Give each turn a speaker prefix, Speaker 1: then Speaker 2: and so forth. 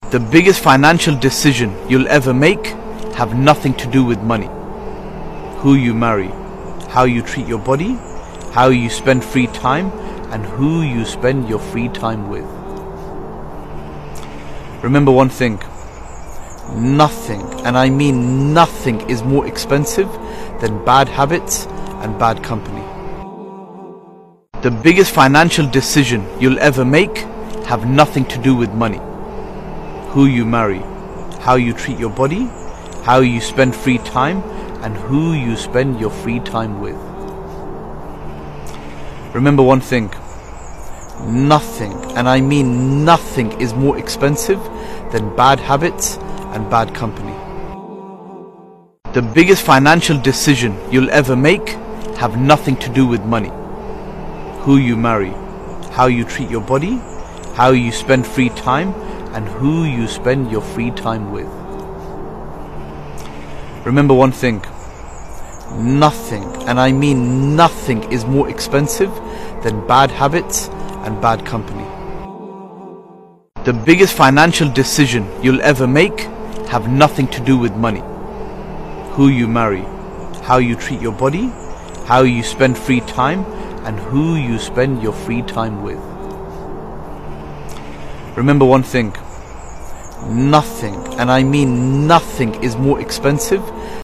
Speaker 1: The biggest financial decision you'll ever make have nothing to do with money. Who you marry, how you treat your body, how you spend free time, and who you spend your free time with. Remember one thing, nothing, and I mean nothing, is more expensive than bad habits and bad company. The biggest financial decision you'll ever make have nothing to do with money. Who you marry, how you treat your body, how you spend free time, and who you spend your free time with. Remember one thing, nothing, and I mean nothing, is more expensive than bad habits and bad company. The biggest financial decision you'll ever make have nothing to do with money. Who you marry, how you treat your body, how you spend free time, and who you spend your free time with. Remember one thing, nothing, and I mean nothing, is more expensive than bad habits and bad company. The biggest financial decision you'll ever make have nothing to do with money. Who you marry, how you treat your body, how you spend free time, and who you spend your free time with. Remember one thing, nothing, and I mean nothing, is more expensive